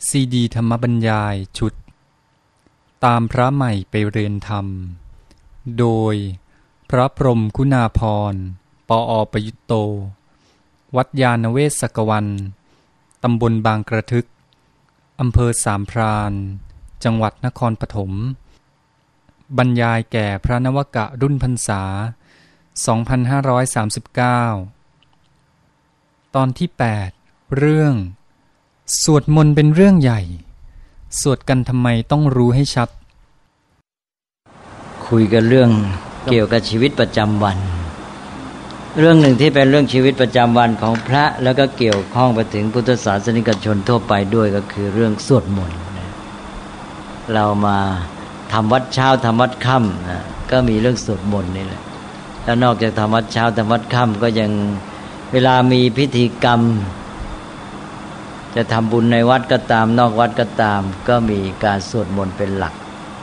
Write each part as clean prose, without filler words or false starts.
ซีดีธรรมบรรยายชุดตามพระใหม่ไปเรียนธรรมโดยพระพรหมคุณาภรณ์ ปอ.ประยุตโต วัดยานเวศกวันตำบลบางกระทึกอำเภอสามพรานจังหวัดนครปฐมบรรยายแก่พระนวกะรุ่นพรรษา 2539 ตอนที่ 8 เรื่องสวดมนต์เป็นเรื่องใหญ่สวดกันทำไมต้องรู้ให้ชัดคุยกันเรื่องเกี่ยวกับชีวิตประจำวันเรื่องหนึ่งที่เป็นเรื่องชีวิตประจำวันของพระแล้วก็เกี่ยวข้องไปถึงพุทธศาสนิกชนทั่วไปด้วยก็คือเรื่องสวดมนต์เรามาทำวัดเช้าทำวัดค่ำก็มีเรื่องสวดมนต์นี่แหละแล้วนอกจากทำวัดเช้าทำวัดค่ำก็ยังเวลามีพิธีกรรมจะทำบุญในวัดก็ตามนอกวัดก็ตามก็มีการสวดมนต์เป็นหลัก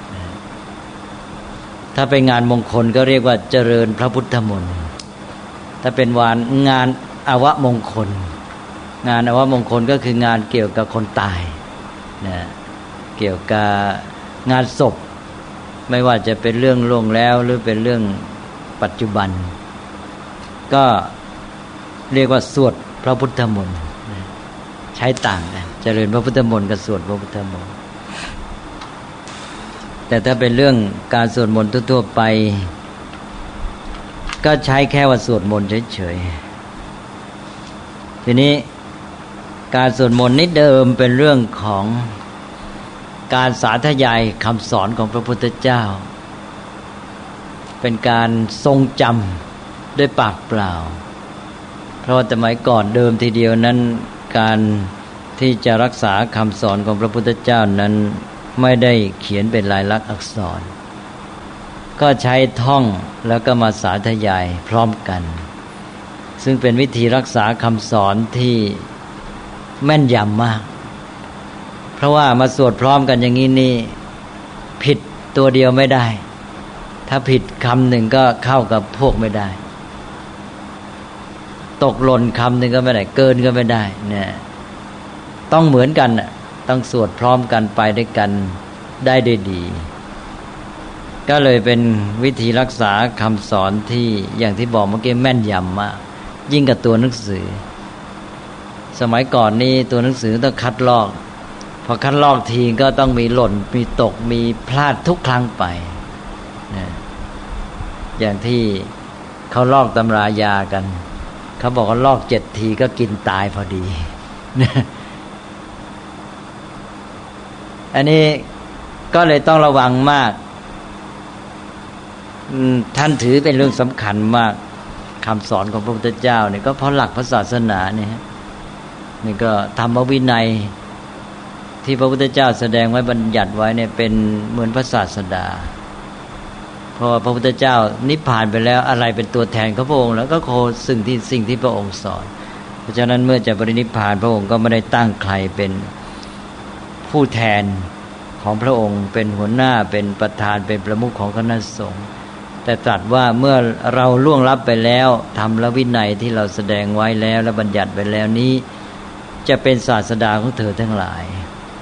ถ้าเป็นงานมงคลก็เรียกว่าเจริญพระพุทธมนต์ถ้าเป็นงานอวมงคลงานอวมงคลก็คืองานเกี่ยวกับคนตายนะเกี่ยวกับงานศพไม่ว่าจะเป็นเรื่องล่วงแล้วหรือเป็นเรื่องปัจจุบันก็เรียกว่าสวดพระพุทธมนต์ใช้ต่างกันเจริญพระพุทธมนต์กับสวดพระพุทธมนต์แต่ถ้าเป็นเรื่องการสวดมนต์ทั่วๆไปก็ใช้แค่ว่าสวดมนต์เฉยๆทีนี้การสวดมนต์นี้เดิมเป็นเรื่องของการสาธยายคำสอนของพระพุทธเจ้าเป็นการทรงจำด้วยปากเปล่าเพราะสมัยก่อนเดิมทีเดียวนั้นการที่จะรักษาคำสอนของพระพุทธเจ้านั้นไม่ได้เขียนเป็นลายลักษณ์อักษรก็ใช้ท่องแล้วก็มาสาธยายพร้อมกันซึ่งเป็นวิธีรักษาคำสอนที่แม่นยำมากเพราะว่ามาสวดพร้อมกันอย่างนี้นี่ผิดตัวเดียวไม่ได้ถ้าผิดคำหนึ่งก็เข้ากับพวกไม่ได้ตกหล่นคำหนึ่งก็ไม่ได้เกินก็ไม่ได้เนี่ยต้องเหมือนกันต้องสวดพร้อมกันไปด้วยกันได้ดีก็เลยเป็นวิธีรักษาคำสอนที่อย่างที่บอกเมื่อกี้แม่นยำมากยิ่งกับตัวหนังสือสมัยก่อนนี่ตัวหนังสือต้องคัดลอกพอคัดลอกทีก็ต้องมีหล่นมีตกมีพลาดทุกครั้งไปนะอย่างที่เขาลอกตำรายากันเขาบอกว่าลอก7 ทีก็กินตายพอดีอันนี้ก็เลยต้องระวังมากท่านถือเป็นเรื่องสำคัญมากคำสอนของพระพุทธเจ้าเนี่ยก็เพราะหลักพระศาสนาเนี่ยนี่ก็ธรรมวินัยที่พระพุทธเจ้าแสดงไว้บัญญัติไว้เนี่ยเป็นเหมือนพระศาสดาเพราะว่าพระพุทธเจ้านิพพานไปแล้วอะไรเป็นตัวแทนของพระองค์แล้วก็โคสิ่งที่พระองค์สอนเพราะฉะนั้นเมื่อจะปรินิพพานพระองค์ก็ไม่ได้ตั้งใครเป็นผู้แทนของพระองค์เป็นหัวหน้าเป็นประธานเป็นประมุขของคณะสงฆ์แต่ตรัสว่าเมื่อเราล่วงลับไปแล้วธรรมและวินัยที่เราแสดงไว้แล้วและบัญญัติไปแล้วนี้จะเป็นศาสดาของเธอทั้งหลาย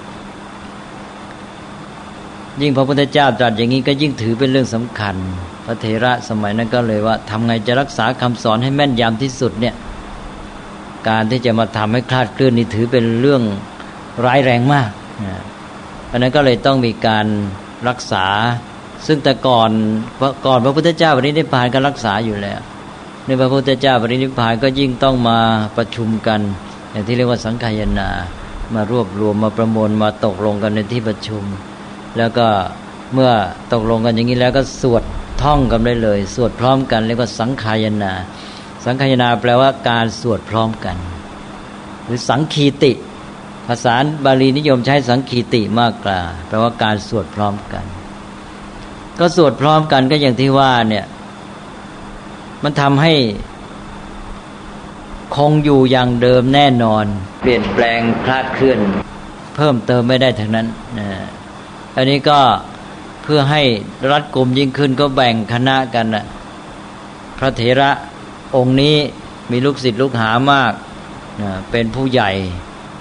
ยิ่งพระพุทธเจ้าตรัสอย่างนี้ก็ยิ่งถือเป็นเรื่องสำคัญพระเถระสมัยนั้นก็เลยว่าทำไงจะรักษาคำสอนให้แม่นยำที่สุดเนี่ยการที่จะมาทำให้คลาดเคลื่อนนี่ถือเป็นเรื่องร้ายแรงมากเพราะนั้นก็เลยต้องมีการรักษาซึ่งแต่ก่อนพระพุทธเจ้าปรินิพพานก็รักษาอยู่แล้วในพระพุทธเจ้าปรินิพพานก็ยิ่งต้องมาประชุมกันอย่างที่เรียกว่าสังฆายนามารวบรวมมาประมวลมาตกลงกันในที่ประชุมแล้วก็เมื่อตกลงกันอย่างนี้แล้วก็สวดท่องกันได้เลยสวดพร้อมกันเรียกว่าสังฆายนาสังฆายนาแปลว่าการสวดพร้อมกันหรือสังคีติภาษาบาลีนิยมใช้สังคีติมากกว่าแปลว่าการสวดพร้อมกันก็สวดพร้อมกันก็อย่างที่ว่าเนี่ยมันทำให้คงอยู่อย่างเดิมแน่นอนเปลี่ยนแปลงคลาดเคลื่อนเพิ่มเติมไม่ได้ทั้งนั้นอันนี้ก็เพื่อให้รัดกุมยิ่งขึ้นก็แบ่งคณะกันพระเถระองค์นี้มีลูกศิษย์ลูกหามากเป็นผู้ใหญ่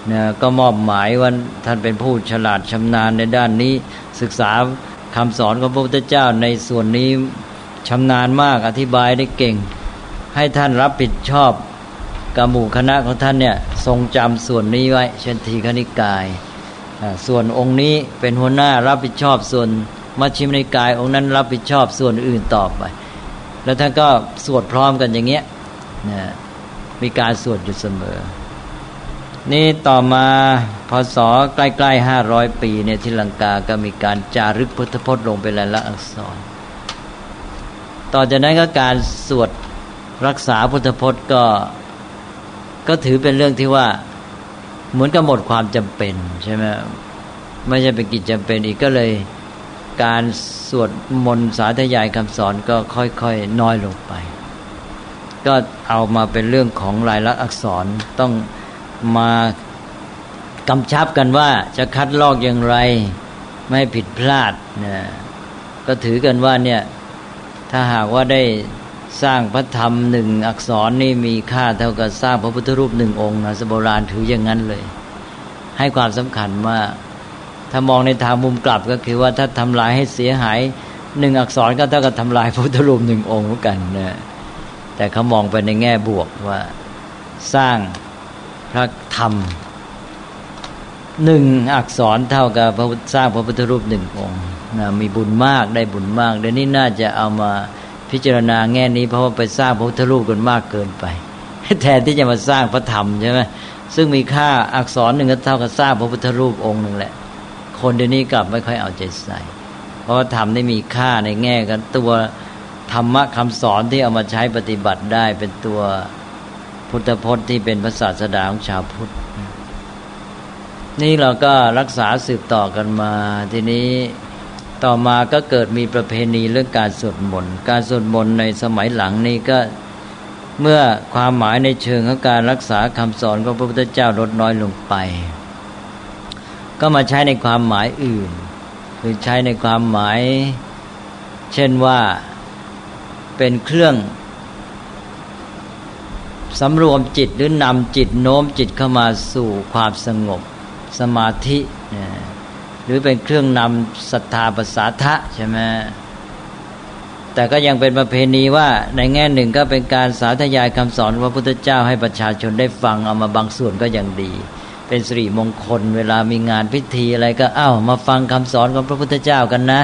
นะก็มอบหมายว่าท่านเป็นผู้ฉลาดชำนาญในด้านนี้ศึกษาคำสอนของพระพุทธเจ้าในส่วนนี้ชำนาญมากอธิบายได้เก่งให้ท่านรับผิดชอบกับหมู่คณะของท่านเนี่ยทรงจำส่วนนี้ไว้เช่นทีฆนิกายส่วนองค์นี้เป็นหัวหน้ารับผิดชอบส่วนมัชฌิมนิกายองค์นั้นรับผิดชอบส่วนอื่นต่อไปแล้วท่านก็สวดพร้อมกันอย่างเงี้ยนะมีการสวดอยู่เสมอนี่ต่อมาพศใกล้ๆ500ปีเนี่ยที่ลังกาก็มีการจารึกพุทธพจน์ลงเป็นลายลักษณ์อักษรต่อจากนั้นก็การสวดรักษาพุทธพจน์ก็ถือเป็นเรื่องที่ว่าเหมือนกับหมดความจำเป็นใช่ไหมไม่ใช่เป็นกิจจำเป็นอีกก็เลยการสวดมนต์สาธยายคำสอนก็ค่อยๆน้อยลงไปก็เอามาเป็นเรื่องของลายลักษณ์อักษรต้องมากำชับกันว่าจะคัดลอกอย่างไรไม่ให้ผิดพลาดนะก็ถือกันว่าเนี่ยถ้าหากว่าได้สร้างพระธรรมหนึ่งอักษรนี่มีค่าเท่ากับสร้างพระพุทธรูปหนึ่งองค์นะโบราณถืออย่างนั้นเลยให้ความสำคัญมากถ้ามองในทางมุมกลับก็คือว่าถ้าทำลายให้เสียหายหนึ่งอักษรก็เท่ากับทำลายพระพุทธรูปหนึ่งองค์เหมือนกันนะแต่เขามองไปในแง่บวกว่าสร้างพระธรรมหนึ่งอักษรเท่ากับสร้างพระพุทธรูปหนึ่งองค์นะมีบุญมากได้บุญมากเดี๋ยวนี้น่าจะเอามาพิจารณาแง่นี้เพราะว่าไปสร้างพระพุทธรูปกันมากเกินไปแทนที่จะมาสร้างพระธรรมใช่ไหมซึ่งมีค่าอักษรหนึ่งก็เท่ากับสร้างพระพุทธรูปองค์หนึ่งแหละคนเดี๋ยวนี้กลับไม่ค่อยเอาใจใส่เพราะว่าธรรมได้มีค่าในแง่กันตัวธรรมะคำสอนที่เอามาใช้ปฏิบัติได้เป็นตัวพุทธพจน์ที่เป็นพระศาสดาของชาวพุทธนี่เราก็รักษาสืบต่อกันมาทีนี้ต่อมาก็เกิดมีประเพณีเรื่องการสวดมนต์การสวดมนต์ในสมัยหลังนี้ก็เมื่อความหมายในเชิงของการรักษาคำสอนของพระพุทธเจ้าลดน้อยลงไปก็มาใช้ในความหมายอื่นคือใช้ในความหมายเช่นว่าเป็นเครื่องสำรวมจิตหรือนำจิตโน้มจิตเข้ามาสู่ความสงบสมาธิหรือเป็นเครื่องนำศรัทธาประสาทะใช่ไหมแต่ก็ยังเป็นประเพณีว่าในแง่หนึ่งก็เป็นการสาธยายคำสอนของพระพุทธเจ้าให้ประชาชนได้ฟังเอามาบางส่วนก็ยังดีเป็นสิริมงคลเวลามีงานพิธีอะไรก็มาฟังคำสอนของพระพุทธเจ้ากันนะ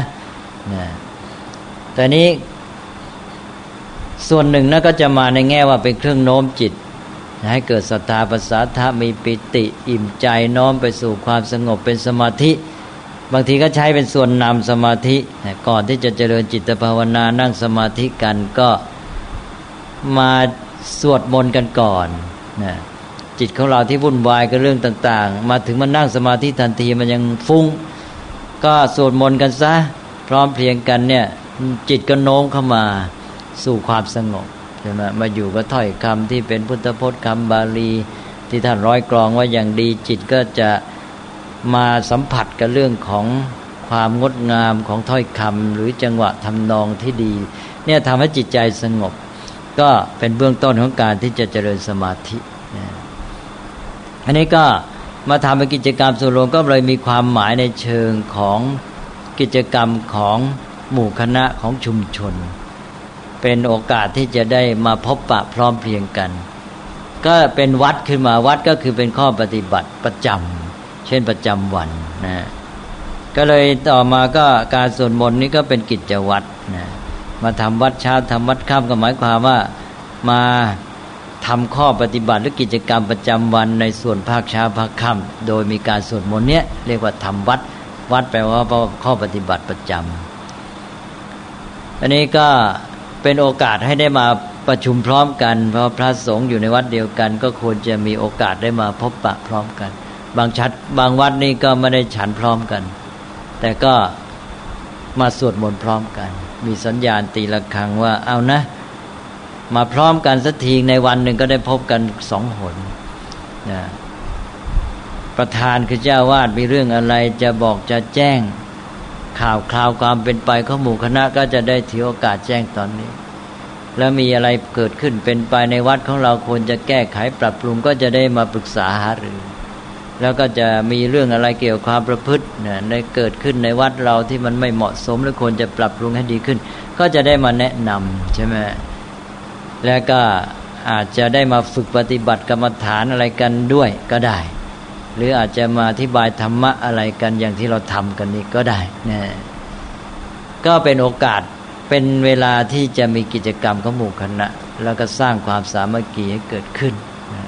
แต่นี้ส่วนหนึ่งนั่นก็จะมาในแง่ว่าเป็นเครื่องโน้มจิตให้เกิดศรัทธาประสาทะมีปิติอิ่มใจน้อมไปสู่ความสงบเป็นสมาธิบางทีก็ใช้เป็นส่วนนำสมาธิก่อนที่จะเจริญจิตภาวนานั่งสมาธิกันก็มาสวดมนต์กันก่อนนะจิตของเราที่วุ่นวายกับเรื่องต่างๆมาถึงมันนั่งสมาธิทันทีมันยังฟุ้งก็สวดมนต์กันซะพร้อมเพรียงกันเนี่ยจิตก็โน้มเข้ามาสู่ความสงบใช่ไหมมาอยู่กับถ้อยคำที่เป็นพุทธพจน์คำบาลีที่ท่านร้อยกรองว่าอย่างดีจิตก็จะมาสัมผัสกับเรื่องของความงดงามของถ้อยคำหรือจังหวะทำนองที่ดีเนี่ยทำให้จิตใจสงบก็เป็นเบื้องต้นของการที่จะเจริญสมาธิอันนี้ก็มาทำเป็นกิจกรรมส่วนรวมก็เลยมีความหมายในเชิงของกิจกรรมของหมู่คณะของชุมชนเป็นโอกาสที่จะได้มาพบปะพร้อมเพรียงกันก็เป็นวัดขึ้นมาวัดก็คือเป็นข้อปฏิบัติประจำเช่นประจำวันนะก็เลยต่อมาก็การสวดมนต์นี้ก็เป็นกิจวัตรนะมาทำวัดเช้าทำวัดค่ำก็หมายความว่ามาทำข้อปฏิบัติหรือกิจกรรมประจำวันในส่วนภาคเช้าภาคค่ำโดยมีการสวดมนต์เนี้ยเรียกว่าทำวัดแปลว่าข้อปฏิบัติประจำอันนี้ก็เป็นโอกาสให้ได้มาประชุมพร้อมกันเพราะพระสงฆ์อยู่ในวัดเดียวกันก็ควรจะมีโอกาสได้มาพบปะพร้อมกันบางวัดนี่ก็ไม่ได้ฉันพร้อมกันแต่ก็มาสวดมนต์พร้อมกันมีสัญญาณตีระฆังว่าเอานะมาพร้อมกันสักทีในวันหนึ่งก็ได้พบกัน2 หนนะประธานคือเจ้าวาดมีเรื่องอะไรจะบอกจะแจ้งข่าวคราวความเป็นไปของหมู่คณะก็จะได้ถือโอกาสแจ้งตอนนี้แล้วมีอะไรเกิดขึ้นเป็นไปในวัดของเราควรจะแก้ไขปรับปรุงก็จะได้มาปรึกษาหารือแล้วก็จะมีเรื่องอะไรเกี่ยวกับความประพฤติได้เกิดขึ้นในวัดเราที่มันไม่เหมาะสมหรือควรจะปรับปรุงให้ดีขึ้นก็จะได้มาแนะนำใช่ไหมแล้วก็อาจจะได้มาฝึกปฏิบัติกรรมฐานอะไรกันด้วยก็ได้หรืออาจจะมาอธิบายธรรมะอะไรกันอย่างที่เราทำกันนี้ก็ได้นะก็เป็นโอกาสเป็นเวลาที่จะมีกิจกรรมของหมู่คณะแล้วก็สร้างความสามัคคีให้เกิดขึ้นนะ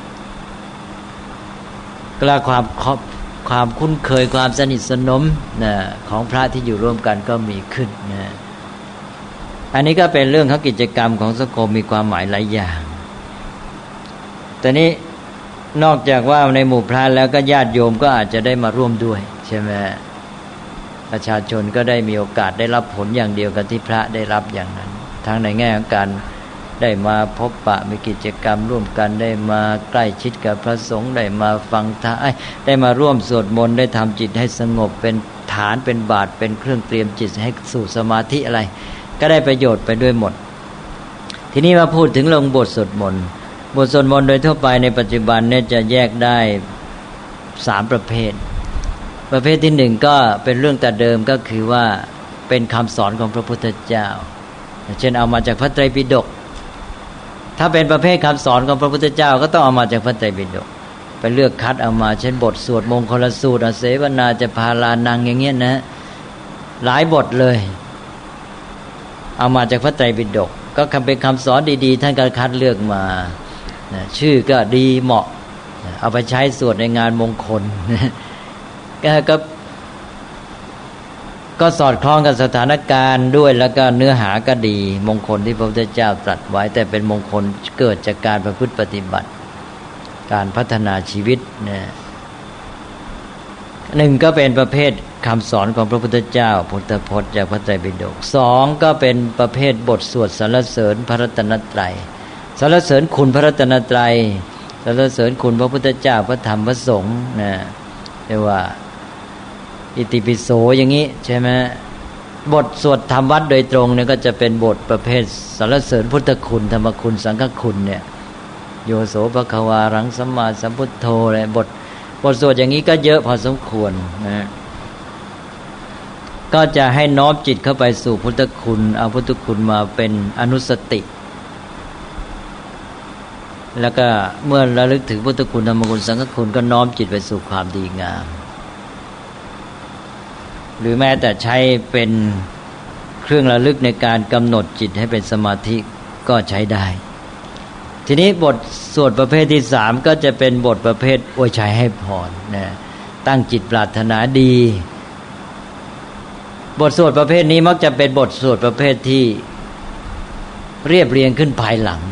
และความคุ้นเคยความสนิทสนมนะของพระที่อยู่ร่วมกันก็มีขึ้นนะอันนี้ก็เป็นเรื่องของกิจกรรมของสังคมมีความหมายหลายอย่างแต่นี้นอกจากว่าในหมู่พระแล้วก็ญาติโยมก็อาจจะได้มาร่วมด้วยใช่ไหมประชาชนก็ได้มีโอกาสได้รับผลอย่างเดียวกับที่พระได้รับอย่างนั้นทั้งในแง่ของการได้มาพบปะมีกิจกรรมร่วมกันได้มาใกล้ชิดกับพระสงฆ์ได้มาฟังธรรมได้มาร่วมสวดมนต์ได้ทำจิตให้สงบเป็นฐานเป็นบาตรเป็นเครื่องเตรียมจิตให้สู่สมาธิอะไรก็ได้ประโยชน์ไปด้วยหมดทีนี้มาพูดถึงลงบทสวดมนต์บทสวดมนต์โดยทั่วไปในปัจจุบันเนี่ยจะแยกได้3ประเภทที่1ก็เป็นเรื่องแต่เดิมก็คือว่าเป็นคำสอนของพระพุทธเจ้าเช่นเอามาจากพระไตรปิฎกถ้าเป็นประเภทคำสอนของพระพุทธเจ้าก็ต้องเอามาจากพระไตรปิฎกไปเลือกคัดเอามาเช่นบทสวดมงคลสูตรอเสวนาจะพาลานังอย่างเงี้ยนะหลายบทเลยเอามาจากพระไตรปิฎกก็เป็นคำสอนดีๆท่านก็คัดเลือกมาชื่อก็ดีเหมาะเอาไปใช้สวดในงานมงคลก็สอดคล้องกับสถานการณ์ด้วยแล้วก็เนื้อหาก็ดีมงคลที่พระพุทธเจ้าตรัสไว้แต่เป็นมงคลเกิดจากการประพฤติปฏิบัติการพัฒนาชีวิตนะ1ก็เป็นประเภทคำสอนของพระพุทธเจ้าพุทธพจน์จากพระไตรปิฎก2ก็เป็นประเภทบทสวดสรรเสริญพระรัตนตรัยสรรเสริญคุณพระรัตนตรัยสรรเสริญคุณพระพุทธเจ้าพระธรรมพระสงฆ์นะเรียกว่าอิติปิโสอย่างนี้ใช่ไหมบทสวดธรรมวัดโดยตรงเนี่ยก็จะเป็นบทประเภทสรรเสริญพุทธคุณธรรมคุณสังฆคุณเนี่ยโยโสภควารังสัมมาสัมพุทโธอะไรบทสวดอย่างนี้ก็เยอะพอสมควรนะก็จะให้น้อมจิตเข้าไปสู่พุทธคุณเอาพุทธคุณมาเป็นอนุสติแล้วก็เมื่อระลึกถึงพุทธคุณธรรมคุณสังฆคุณก็น้อมจิตไปสู่ความดีงามหรือแม้แต่ใช้เป็นเครื่องระลึกในการกำหนดจิตให้เป็นสมาธิก็ใช้ได้ทีนี้บทสวดประเภทที่3ก็จะเป็นบทประเภทอวยชัยให้พรนะตั้งจิตปรารถนาดีบทสวดประเภทนี้มักจะเป็นบทสวดประเภทที่เรียบเรียงขึ้นภายหลัง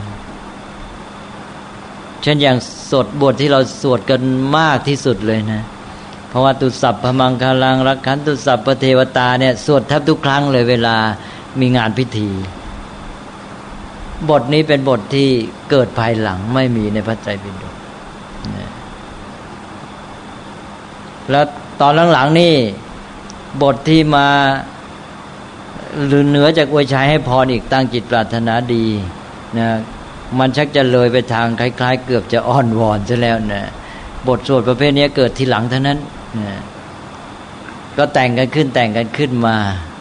เช่นอย่างสวดบทที่เราสวดกันมากที่สุดเลยนะเพราะว่าตุสัพพมังคลังรักขันตุสัพพเทวตาเนี่ยสวดแทบทุกครั้งเลยเวลามีงานพิธีบทนี้เป็นบทที่เกิดภายหลังไม่มีในพระไตรปิฎกแล้วตอนหลังๆนี่บทที่มาหรือเหนือจากอวยชัยให้พรอีกตั้งจิตปรารถนาดีนะมันชักจะเลยไปทางคล้ายๆเกือบจะอ้อนวอนซะแล้วนะบทสวดประเภทนี้เกิดทีหลังเท่านั้นนะก็แต่งกันขึ้นมา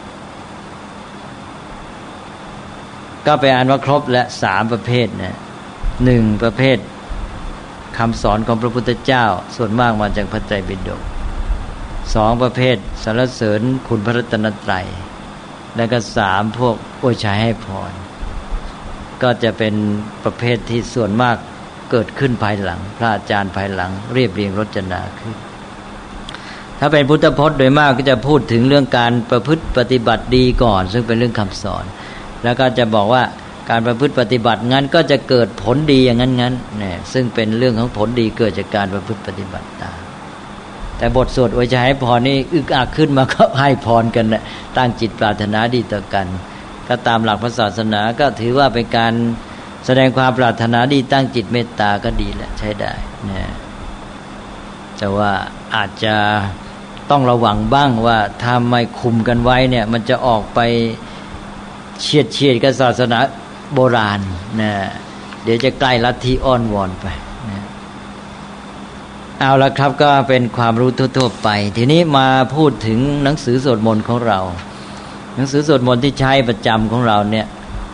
ก็ไปอ่านว่าครบและ3ประเภทนะ1ประเภทคำสอนของพระพุทธเจ้าส่วนมากมาจากพระไตรปิฎก2ประเภทสรรเสริญคุณพระรัตนตรัยแล้วก็3พวกอวยชัยให้พรก็จะเป็นประเภทที่ส่วนมากเกิดขึ้นภายหลังพระอาจารย์ภายหลังเรียบเรียงรจนาขึ้นถ้าเป็นพุทธพจน์โดยมากก็จะพูดถึงเรื่องการประพฤติปฏิบัติดีก่อนซึ่งเป็นเรื่องคำสอนแล้วก็จะบอกว่าการประพฤติปฏิบัติงั้นก็จะเกิดผลดีอย่างนั้นเนี่ยซึ่งเป็นเรื่องของผลดีเกิดจากการประพฤติปฏิบัติตามแต่บทสวดอวยชัยให้พรนี่อึกอักขึ้นมาก็ให้พรกันนะตั้งจิตปรารถนาดีต่อกันก็ตามหลักพระศาสนาก็ถือว่าเป็นการแสดงความปรารถนาดีตั้งจิตเมตตาก็ดีแหละใช้ได้นะแต่ว่าอาจจะต้องระวังบ้างว่าถ้าไม่คุมกันไว้เนี่ยมันจะออกไปเฉียดกับศาสนาโบราณนะเดี๋ยวจะใกล้ลัทธิอ้อนวอนไปนะเอาละครับก็เป็นความรู้ทั่วๆไปทีนี้มาพูดถึงหนังสือสวดมนต์ของเราหนังสือสวดมนต์ที่ใช้ประจำของเราเนี่ย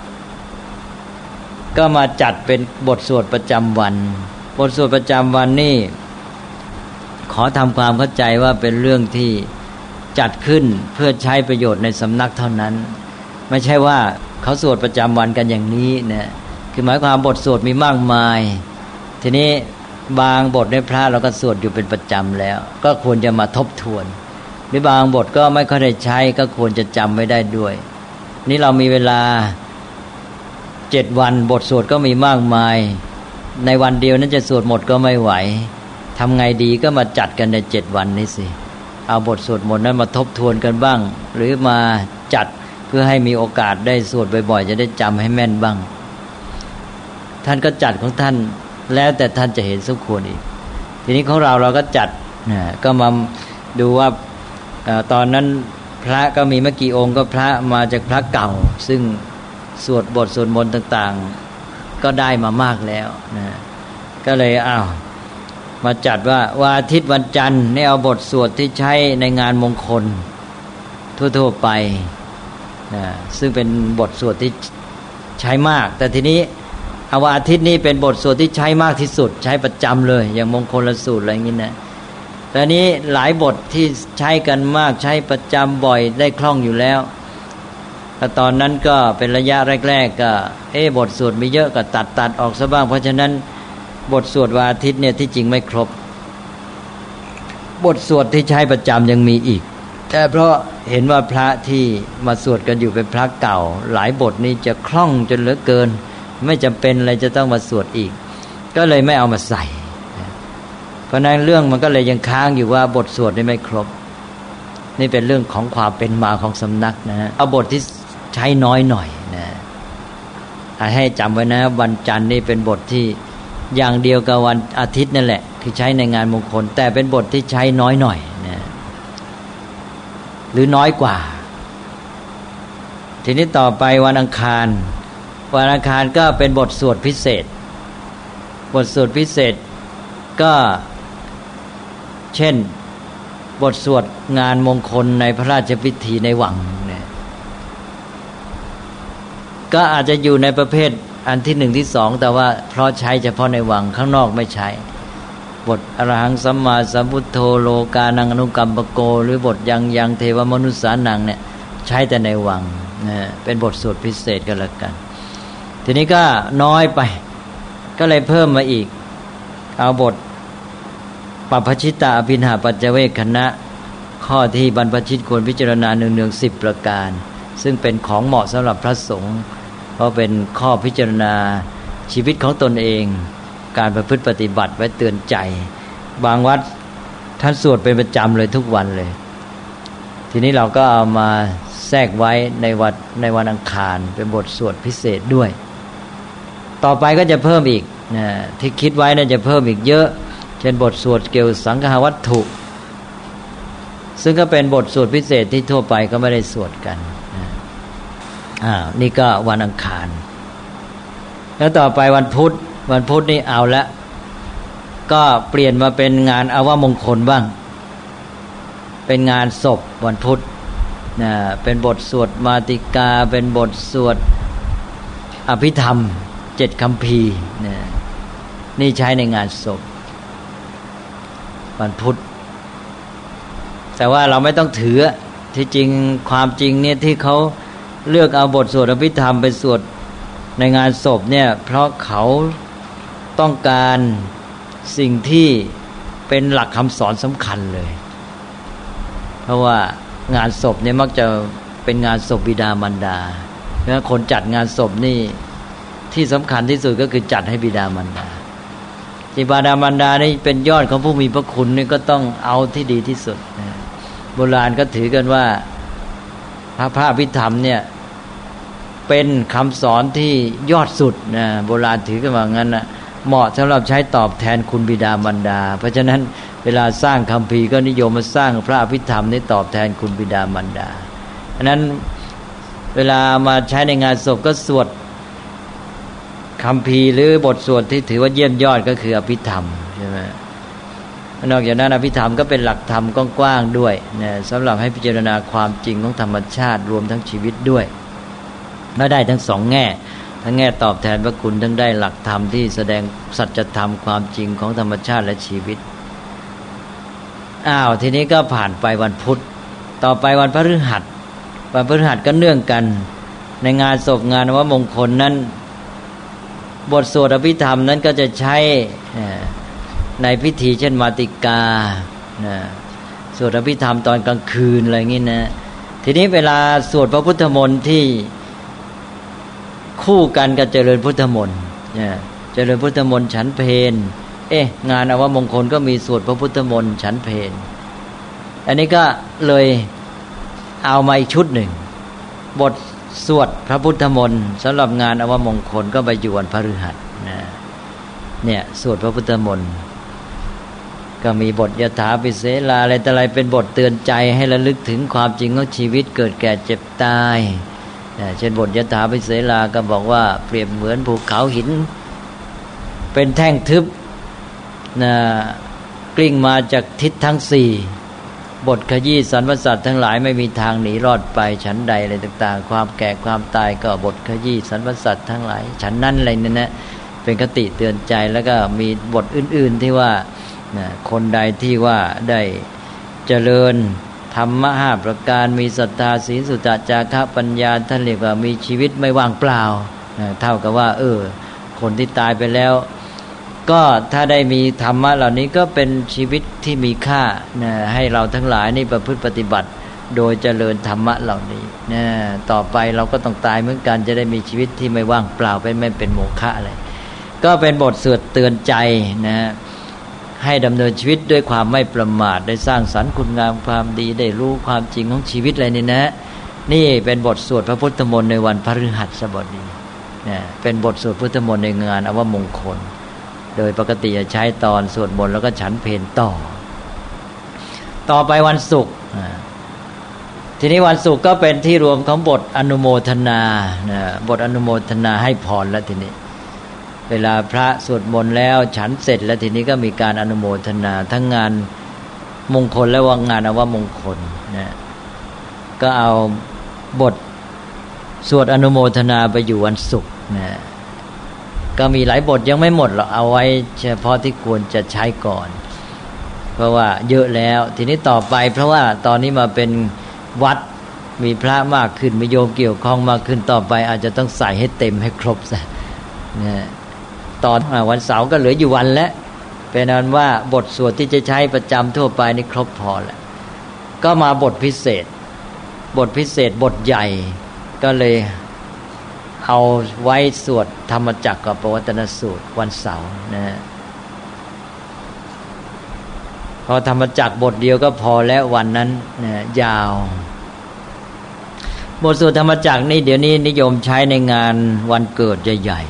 ก็มาจัดเป็นบทสวดประจำวันบทสวดประจำวันนี่ขอทำความเข้าใจว่าเป็นเรื่องที่จัดขึ้นเพื่อใช้ประโยชน์ในสำนักเท่านั้นไม่ใช่ว่าเขาสวดประจำวันกันอย่างนี้นะคือหมายความบทสวดมีมากมายทีนี้บางบทในพระเราก็สวดอยู่เป็นประจำแล้วก็ควรจะมาทบทวนหรือบางบทก็ไม่ค่อยได้ใช้ก็ควรจะจำไว้ได้ด้วยนี่เรามีเวลา7 วันบทสวดก็มีมากมายในวันเดียวนั้นจะสวดหมดก็ไม่ไหวทำไงดีก็มาจัดกันใน7 วันนี้สิเอาบทสวดมนต์นั้นมาทบทวนกันบ้างหรือมาจัดเพื่อให้มีโอกาสได้สวดบ่อยๆจะได้จำให้แม่นบ้างท่านก็จัดของท่านแล้วแต่ท่านจะเห็นสมควรอีกทีนี้ของเราก็จัดก็มาดูว่าตอนนั้นพระก็มีไม่กี่องค์ก็พระมาจากพระเก่าซึ่งสวดบทสวดมนต์ต่างๆก็ได้มามากแล้วนะก็เลยมาจัดว่าวันอาทิตย์วันจันทร์นี่เอาบทสวดที่ใช้ในงานมงคลทั่วๆไปนะซึ่งเป็นบทสวดที่ใช้มากแต่ทีนี้วันอาทิตย์นี้เป็นบทสวดที่ใช้มากที่สุดใช้ประจำเลยอย่างมงคลสูตรอะไรอย่างนี้นะแต่นี้หลายบทที่ใช้กันมากใช้ประจำบ่อยได้คล่องอยู่แล้วแต่ตอนนั้นก็เป็นระยะแรกๆก็บทสวดมีเยอะก็ตัดออกซะบ้างเพราะฉะนั้นบทสวดวันอาทิตย์เนี่ยที่จริงไม่ครบบทสวดที่ใช้ประจำยังมีอีกแต่เพราะเห็นว่าพระที่มาสวดกันอยู่เป็นพระเก่าหลายบทนี้จะคล่องจนเหลือเกินไม่จำเป็นอะไรจะต้องมาสวดอีกก็เลยไม่เอามาใส่เพราะนั้นเรื่องมันก็เลยยังค้างอยู่ว่าบทสวดนี่ไม่ครบนี่เป็นเรื่องของความเป็นมาของสำนักนะฮะเอาบทที่ใช้น้อยหน่อยนะให้จำไว้นะวันจันทร์นี่เป็นบทที่อย่างเดียวกับวันอาทิตย์นั่นแหละคือใช้ในงานมงคลแต่เป็นบทที่ใช้น้อยหน่อยนะหรือน้อยกว่าทีนี้ต่อไปวันอังคารก็เป็นบทสวดพิเศษบทสวดพิเศษก็เช่นบทสวดงานมงคลในพระราชพิธีในวังเนี่ยก็อาจจะอยู่ในประเภทอันที่1ที่2แต่ว่าเพราะใช้เฉพาะในวังข้างนอกไม่ใช้บทอรหังสัมมาสัมพุทโธโลกานังอนุกัมปโกหรือบทยังเทวมนุสสานังเนี่ยใช้แต่ในวังเป็นบทสวดพิเศษก็แล้วกันทีนี้ก็น้อยไปก็เลยเพิ่มมาอีกเอาบทปัพพชิตาอภินหาปัจจเวคขณะข้อที่บรรพชิตควรพิจารณาเนืองๆ10ประการซึ่งเป็นของเหมาะสำหรับพระสงฆ์เพราะเป็นข้อพิจารณาชีวิตของตนเองการประพฤติปฏิบัติไว้เตือนใจบางวัดท่านสวดเป็นประจำเลยทุกวันเลยทีนี้เราก็เอามาแทรกไว้ในวันอังคารเป็นบทสวดพิเศษด้วยต่อไปก็จะเพิ่มอีกที่คิดไว้น่าจะเพิ่มอีกเยอะเช่นบทสวดเกี่ยวสังฆวัตถุซึ่งก็เป็นบทสวดพิเศษที่ทั่วไปก็ไม่ได้สวดกันนี่ก็วันอังคารแล้วต่อไปวันพุธนี่เอาละก็เปลี่ยนมาเป็นงานอวมงคลบ้างเป็นงานศพวันพุธเป็นบทสวดมาติกาเป็นบทสวดอภิธรรม7 คัมภีร์นี่ใช้ในงานศพวันพุธแต่ว่าเราไม่ต้องถือที่จริงความจริงเนี่ยที่เขาเลือกเอาบทสวดอภิธรรมไปสวดในงานศพเนี่ยเพราะเขาต้องการสิ่งที่เป็นหลักคำสอนสำคัญเลยเพราะว่างานศพเนี่ยมักจะเป็นงานศพบิดามารดาแล้วคนจัดงานศพนี่ที่สำคัญที่สุดก็คือจัดให้บิดามารดาบิดามารดานี่เป็นยอดของผู้มีพระคุณนี่ก็ต้องเอาที่ดีที่สุดโบราณก็ถือกันว่าพระอภิธรรมเนี่ยเป็นคำสอนที่ยอดสุดนะโบราณถือกันว่างั้นนะเหมาะสำหรับใช้ตอบแทนคุณบิดามารดาเพราะฉะนั้นเวลาสร้างคัมภีร์ก็นิยมมาสร้างพระอภิธรรมนี้ตอบแทนคุณบิดามารดาฉะนั้นเวลามาใช้ในงานศพก็สวดคัมภีร์หรือบทสวดที่ถือว่าเยี่ยมยอดก็คืออภิธรรมใช่ไหมนอกจากนั้นอภิธรรมก็เป็นหลักธรรมกว้างๆด้วยนะสำหรับให้พิจารณาความจริงของธรรมชาติรวมทั้งชีวิตด้วยและได้ทั้งสองแง่ทั้งแง่ตอบแทนพระคุณทั้งได้หลักธรรมที่แสดงสัจธรรมความจริงของธรรมชาติและชีวิตทีนี้ก็ผ่านไปวันพุธต่อไปวันพฤหัสก็เนื่องกันในงานศพงานนวมงคลนั้นบทสวดอภิธรรมนั้นก็จะใช้ในพิธีเช่นมาติกาสวดอภิธรรมตอนกลางคืนอะไรอย่างนี้นะทีนี้เวลาสวดพระพุทธมนต์ที่คู่กันกับเจริญพุทธมนต์เจริญพุทธมนต์ฉันเพลงานอวมงคลก็มีสวดพระพุทธมนต์ฉันเพลอันนี้ก็เลยเอามาอีกชุดหนึ่งบทสวดพระพุทธมนต์สำหรับงานอวมงคลก็ไปอยู่วันพฤหัสเนี่ยสวดพระพุทธมนต์ก็มีบทยถาภิเสลาอะไรต่ออะไรเป็นบทเตือนใจให้ระลึกถึงความจริงของชีวิตเกิดแก่เจ็บตายเช่นบทยถาภิเสลาก็บอกว่าเปรียบเหมือนภูเขาหินเป็นแท่งทึบกลิ้งมาจากทิศทั้งสี่บทขยี้สรรพสัตว์ทั้งหลายไม่มีทางหนีรอดไปฉันใดอะไรต่างๆความแก่ความตายก็บทขยี้สรรพสัตว์ทั้งหลายฉันนั้นอะไรนั่นนะเป็นคติเตือนใจแล้วก็มีบทอื่นๆที่ว่าคนใดที่ว่าได้เจริญธรรมะ5ประการมีศรัทธาศีลสุตตะจาคะปัญญาท่านเรียกว่ามีชีวิตไม่ว่างเปล่าเท่ากับว่าคนที่ตายไปแล้วก็ถ้าได้มีธรรมะเหล่านี้ก็เป็นชีวิตที่มีค่าให้เราทั้งหลายนี่ประพฤติปฏิบัติโดยเจริญธรรมะเหล่านี้ต่อไปเราก็ต้องตายเหมือนกันจะได้มีชีวิตที่ไม่ว่างเปล่าไม่เป็นโมฆะอะไรก็เป็นบทสวดเตือนใจให้ดำเนินชีวิตด้วยความไม่ประมาทได้สร้างสรรค์คุณงามความดีได้รู้ความจริงของชีวิตอะไรนี่นี่เป็นบทสวดพระพุทธมนต์ในวันพฤหัสบดีเป็นบทสวดพุทธมนต์ในงานอวมงคลโดยปกติจะใช้ตอนสวดมนต์แล้วก็ฉันเพลต่อไปวันศุกร์ทีนี้วันศุกร์ก็เป็นที่รวมของบทอนุโมทนาบทอนุโมทนาให้พรแล้วทีนี้เวลาพระสวดมนต์แล้วฉันเสร็จแล้วทีนี้ก็มีการอนุโมทนาทั้งงานมงคลและงานอวมงคลก็เอาบทสวดอนุโมทนาไปอยู่วันศุกร์ก็มีหลายบทยังไม่หมดหรอกเอาไว้เฉพาะที่ควรจะใช้ก่อนเพราะว่าเยอะแล้วทีนี้ต่อไปเพราะว่าตอนนี้มาเป็นวัดมีพระมากขึ้นมีโยมเกี่ยวข้องมากขึ้นต่อไปอาจจะต้องใส่ให้เต็มให้ครบซะตอนวันเสาร์ก็เหลืออยู่วันแล้วเป็นนั้นว่าบทสวดที่จะใช้ประจำทั่วไปนี่ครบพอแล้วก็มาบทพิเศษบทใหญ่ก็เลยเอาไว้สวดธรรมจักรกับปวัตตนสูตรวันเสาร์พอธรรมจักรบทเดียวก็พอแล้ววันนั้นยาวบทสวดธรรมจักรนี่เดี๋ยวนี้นิยมใช้ในงานวันเกิดใหญ่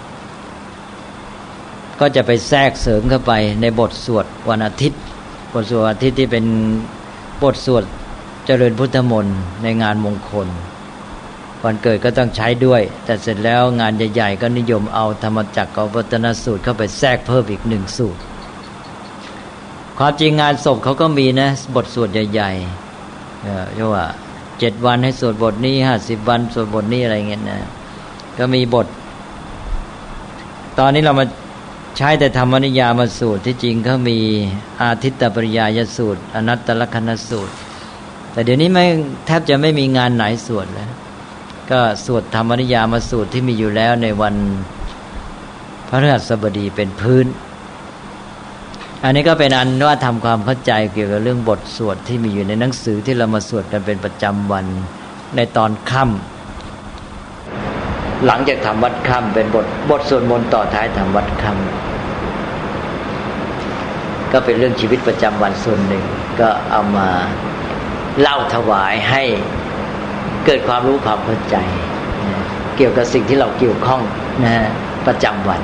ๆก็จะไปแทรกเสริมเข้าไปในบทสวดวันอาทิตย์บทสวดวันอาทิตย์ที่เป็นบทสวดเจริญพุทธมนต์ในงานมงคลวันเกิดก็ต้องใช้ด้วยแต่เสร็จแล้วงานใหญ่ๆก็นิยมเอาธรรมจักรกับปวัตตนสูตรเข้าไปแทรกเพิ่มอีก1สูตรความจริงงานศพเขาก็มีนะบทสวดใหญ่ๆเรียกว่า7วันให้สวดบทนี้50วันสวดบทนี้อะไรเงี้ยนะก็มีบทตอนนี้เรามาใช้แต่ธรรมนิยามสูตรที่จริงเขามีอาทิตตปริยายสูตรอนัตตลักขณสูตรแต่เดี๋ยวนี้ไม่แทบจะไม่มีงานไหนสวดแล้วก็สวดธรรมนิยามสูตรที่มีอยู่แล้วในวันพฤหัสบดีเป็นพื้นอันนี้ก็เป็นอันว่าทำความเข้าใจเกี่ยวกับเรื่องบทสวดที่มีอยู่ในหนังสือที่เรามาสวดกันเป็นประจำวันในตอนค่ำหลังจากทำวัดค่ำเป็นบทสวดมนต์ต่อท้ายทำวัดค่ำก็เป็นเรื่องชีวิตประจำวันส่วนหนึ่งก็เอามาเล่าถวายให้เกิดความรู้ความเข้าใจเกี่ยวกับสิ่งที่เราเกี่ยวข้องประจำวัน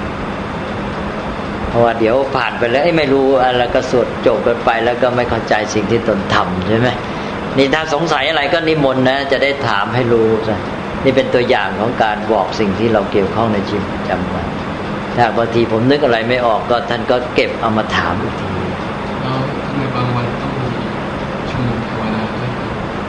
เพราะว่าเดี๋ยวผ่านไปแล้วไม่รู้อะไรก็สวดจบกันไปแล้วก็ไม่เข้าใจสิ่งที่ตนทำใช่ไหมนี่ถ้าสงสัยอะไรก็นิมนต์นะจะได้ถามให้รู้นี่เป็นตัวอย่างของการบอกสิ่งที่เราเกี่ยวข้องในชีวิตประจำวันถ้าบางทีผมนึกอะไรไม่ออกก็ท่านก็เก็บเอามาถามอีกที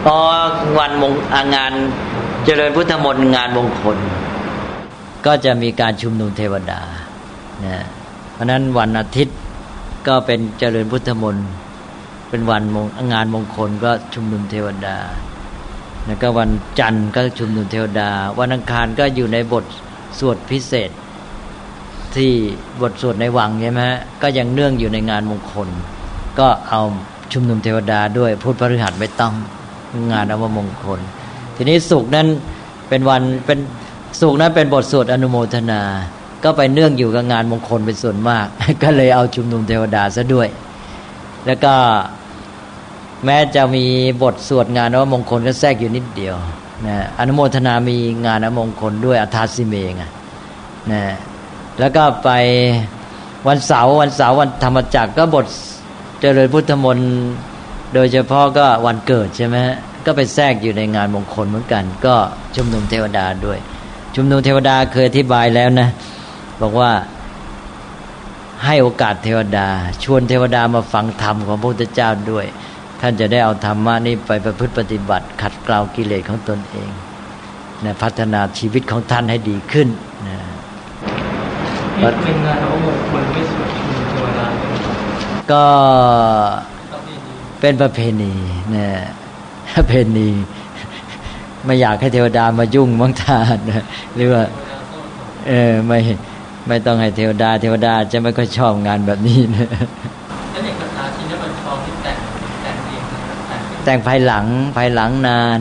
วันงานเจริญพุทธมนต์งานมงคลก็จะมีการชุมนุมเทวดานะเพราะนั้นวันอาทิตย์ก็เป็นเจริญพุทธมนต์เป็นวันงานมงคลก็ชุมนุมเทวดาแล้วก็วันจันทร์ก็ชุมนุมเทวดาวันอังคารก็อยู่ในบทสวดพิเศษที่บทสวดในวังใช่ไหมก็ยังเนื่องอยู่ในงานมงคลก็เอาชุมนุมเทวดาด้วยพุธพฤหัสไม่ต้องงานอวมงคลทีนี้ศุกร์นั้นเป็นวันเป็นศุกร์นั้นเป็นบทสวดอนุโมทนาก็ไปเนื่องอยู่กับงานมงคลเป็นส่วนมากก็เลยเอาชุมนุมเทวดาซะด้วยแล้วก็แม้จะมีบทสวดงานอวมงคลก็แทรกอยู่นิดเดียวนะอนุโมทนามีงานอวมงคลด้วยอัฏฐาสิเมไงนะแล้วก็ไปวันเสาร์วันธรรมจักรก็บทเจริญพุทธมนต์โดยเฉพาะก็วันเกิดใช่ไหมก็ไปแทรกอยู่ในงานมงคลเหมือนกันก็ชุมนุมเทวดาด้วยชุมนุมเทวดาเคยอธิบายแล้วนะบอกว่าให้โอกาสเทวดาชวนเทวดามาฟังธรรมของพระพุทธเจ้าด้วยท่านจะได้เอาธรรมะนี้ไปประพฤติปฏิบัติขัดเกลากิเลสของตนเองนะพัฒนาชีวิตของท่านให้ดีขึ้นนะเป็นงานของมงคลไม่สวดชุมนุมเทวดาก็เป็นประเพณีนะประเพณีไม่อยากให้เทวดามายุ่งมั้งท่านหรือว่าไม่ต้องให้เทวดาจะไม่ค่อยชอบงานแบบนี้นะแล้วอย่างคาถาชินบัญชรที่แต่งเองแต่งภายหลังนาน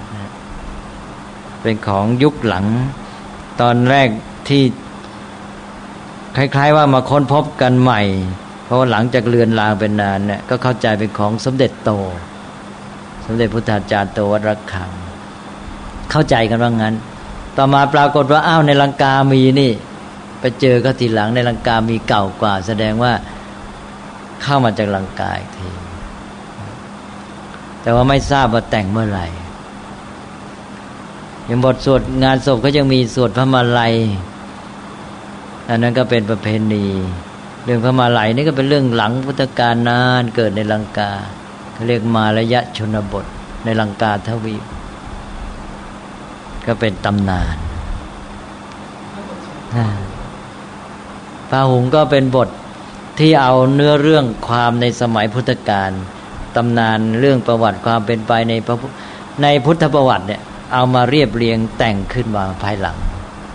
เป็นของยุคหลังตอนแรกที่คล้ายๆว่ามาค้นพบกันใหม่เพราะว่าหลังจากเลือนลางเป็นนานเนี่ยก็เข้าใจเป็นของสมเด็จโตสมเด็จพุทธาจารย์โตวัดระฆังเข้าใจกันว่างั้นต่อมาปรากฏว่าอ้าวในลังกามีนี่ไปเจอก็ทีหลังในลังกามีเก่ากว่าแสดงว่าเข้ามาจากลังกาอีกทีแต่ว่าไม่ทราบว่าแต่งเมื่อไหร่อย่างบทสวดงานศพก็ยังมีสวดพระมาลัยอันนั้นก็เป็นประเพณีเรื่องพระมาลัยนี่ก็เป็นเรื่องหลังพุทธกาลนานเกิดในลังกาเขาเรียกมารยชนบทในลังกาทวีปก็เป็นตำนานพาหุงก็เป็นบทที่เอาเนื้อเรื่องความในสมัยพุทธกาลตำนานเรื่องประวัติความเป็นไปในพุทธประวัติเนี่ยเอามาเรียบเรียงแต่งขึ้นมาภายหลัง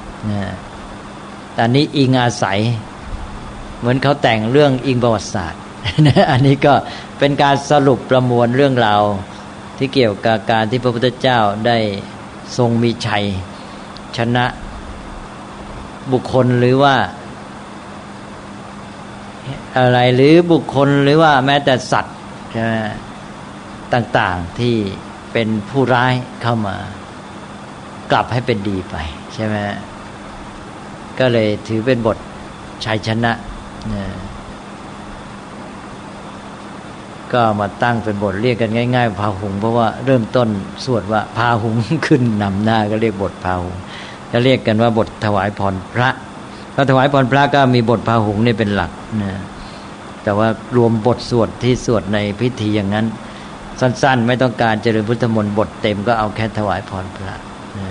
อันนี้อิงอาศัยเหมือนเขาแต่งเรื่องอิงประวัติศาสตร์อันนี้ก็เป็นการสรุปประมวลเรื่องราวที่เกี่ยวกับการที่พระพุทธเจ้าได้ทรงมีชัยชนะบุคคลหรือว่าอะไรหรือบุคคลหรือว่าแม้แต่สัตว์ต่างๆที่เป็นผู้ร้ายเข้ามากลับให้เป็นดีไปใช่ไหมก็เลยถือเป็นบทชัยชนะก็มาตั้งเป็นบทเรียกกันง่ายๆพาหุงเพราะว่าเริ่มต้นสวดว่าพาหุงขึ้นนำหน้าก็เรียกบทพาหุงจะเรียกกันว่าบทถวายพรพระก็ถวายพรพระก็มีบทพาหุงนี่เป็นหลักนะแต่ว่ารวมบทสวดที่สวดในพิธีอย่างนั้นสั้นๆไม่ต้องการเจริญพุทธมนต์บทเต็มก็เอาแค่ถวายพรพระนะ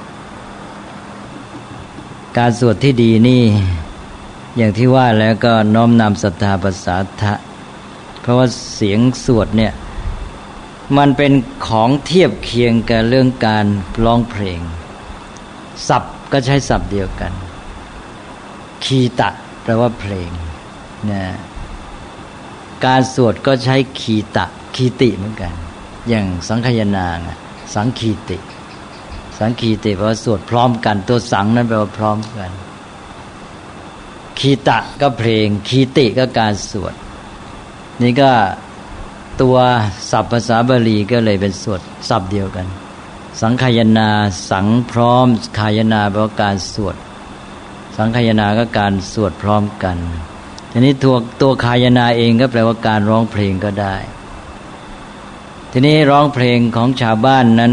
การสวดที่ดีนี่อย่างที่ว่าแล้วก็น้อมนำศรัทธาภาษาทะเพราะว่าเสียงสวดเนี่ยมันเป็นของเทียบเคียงกับเรื่องการร้องเพลงศัพท์ก็ใช้ศัพท์เดียวกันคีตะแปลว่าเพลงนะการสวดก็ใช้คีตะคีติเหมือนกันอย่างสังคายนาสังคีติแปลว่าสวดพร้อมกันตัวสังนั้นแปลว่าพร้อมกันคีตะก็เพลงคีติก็การสวดนี่ก็ตัวศัพท์ภาษาบาลีก็เลยเป็นสวดศัพท์เดียวกันสังคายนาสังพร้อมคายนาแปลว่าการสวดสังคายนาก็การสวดพร้อมกันทีนี้ตัวคายนาเองก็แปลว่าการร้องเพลงก็ได้ทีนี้ร้องเพลงของชาวบ้านนั้น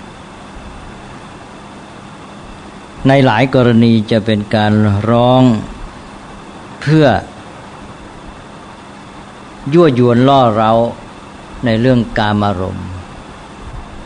ในหลายกรณีจะเป็นการร้องเพื่อยั่วยวนล่อเร้าในเรื่องกามารมณ์